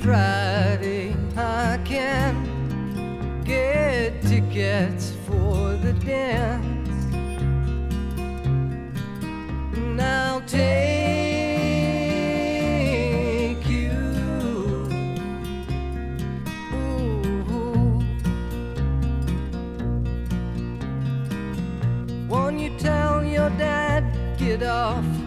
Friday I can get tickets for the dance. And I'll take you. Ooh. Won't you tell your dad, get off